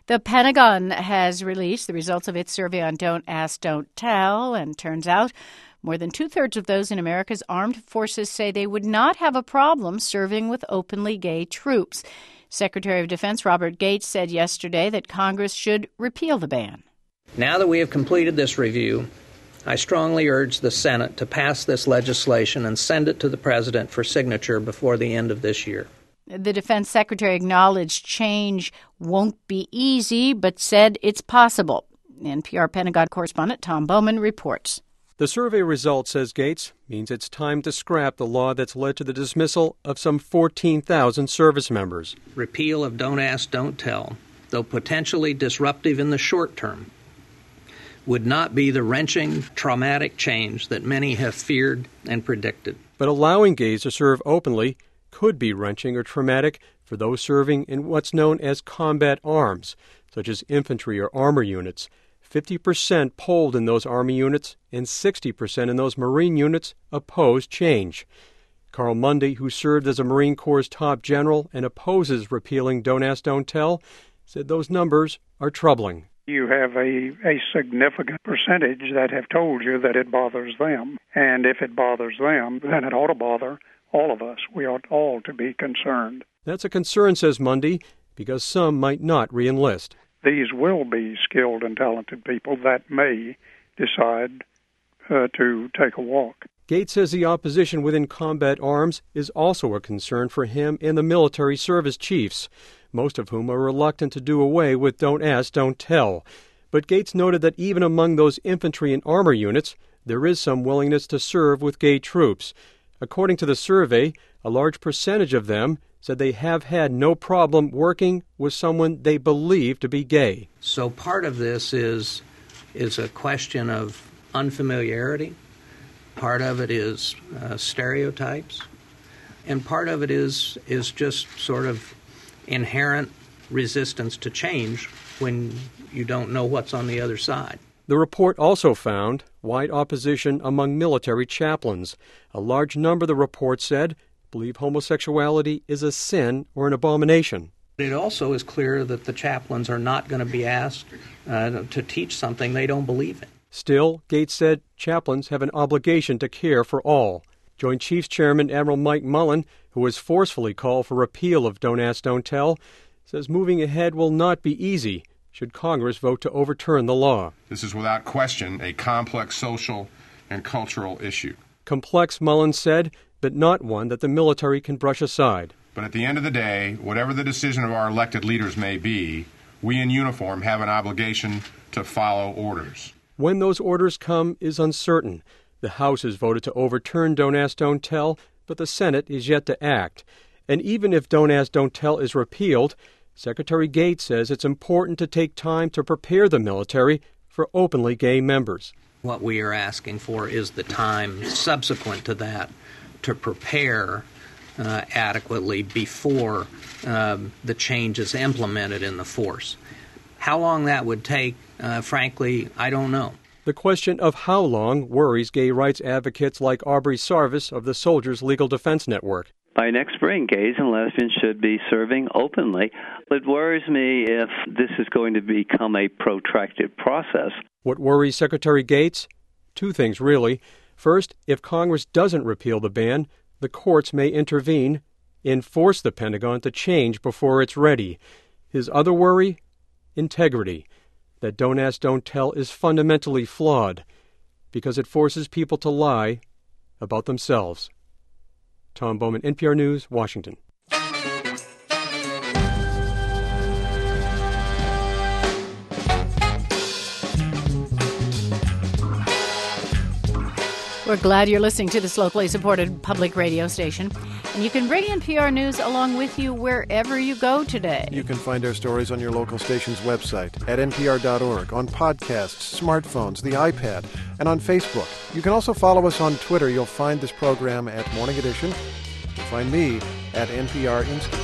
The Pentagon has released the results of its survey on Don't Ask, Don't Tell, and turns out more than two-thirds of those in America's armed forces say they would not have a problem serving with openly gay troops. Secretary of Defense Robert Gates said yesterday that Congress should repeal the ban. Now that we have completed this review, I strongly urge the Senate to pass this legislation and send it to the President for signature before the end of this year. The Defense Secretary acknowledged change won't be easy, but said it's possible. NPR Pentagon correspondent Tom Bowman reports. The survey result, says Gates, means it's time to scrap the law that's led to the dismissal of some 14,000 service members. Repeal of Don't Ask, Don't Tell, though potentially disruptive in the short term, would not be the wrenching, traumatic change that many have feared and predicted. But allowing gays to serve openly could be wrenching or traumatic for those serving in what's known as combat arms, such as infantry or armor units. 50% polled in those Army units and 60% in those Marine units opposed change. Carl Mundy, who served as a Marine Corps' top general and opposes repealing Don't Ask, Don't Tell, said those numbers are troubling. You have a significant percentage that have told you that it bothers them. And if it bothers them, then it ought to bother all of us. We ought all to be concerned. That's a concern, says Mundy, because some might not re-enlist. These will be skilled and talented people that may decide to take a walk. Gates says the opposition within combat arms is also a concern for him and the military service chiefs, most of whom are reluctant to do away with Don't Ask, Don't Tell. But Gates noted that even among those infantry and armor units, there is some willingness to serve with gay troops. According to the survey, a large percentage of them said they have had no problem working with someone they believe to be gay. So part of this is a question of unfamiliarity. Part of it is stereotypes. And part of it is just sort of inherent resistance to change when you don't know what's on the other side. The report also found wide opposition among military chaplains. A large number, the report said, believe homosexuality is a sin or an abomination. It also is clear that the chaplains are not going to be asked to teach something they don't believe in. Still, Gates said chaplains have an obligation to care for all. Joint Chiefs Chairman Admiral Mike Mullen, who has forcefully called for repeal of Don't Ask, Don't Tell, says moving ahead will not be easy should Congress vote to overturn the law. This is without question a complex social and cultural issue. Complex, Mullen said, but not one that the military can brush aside. But at the end of the day, whatever the decision of our elected leaders may be, we in uniform have an obligation to follow orders. When those orders come is uncertain. The House has voted to overturn Don't Ask, Don't Tell, but the Senate is yet to act. And even if Don't Ask, Don't Tell is repealed, Secretary Gates says it's important to take time to prepare the military for openly gay members. What we are asking for is the time subsequent to that to prepare adequately before the change is implemented in the force. How long that would take, frankly, I don't know. The question of how long worries gay rights advocates like Aubrey Sarvis of the Soldiers Legal Defense Network. By next spring, gays and lesbians should be serving openly. It worries me if this is going to become a protracted process. What worries Secretary Gates? Two things, really. First, if Congress doesn't repeal the ban, the courts may intervene and force the Pentagon to change before it's ready. His other worry? Integrity. That Don't Ask, Don't Tell is fundamentally flawed because it forces people to lie about themselves. Tom Bowman, NPR News, Washington. We're glad you're listening to this locally supported public radio station. And you can bring NPR News along with you wherever you go today. You can find our stories on your local station's website, at npr.org, on podcasts, smartphones, the iPad, and on Facebook. You can also follow us on Twitter. You'll find this program at Morning Edition. You'll find me at NPR Institute.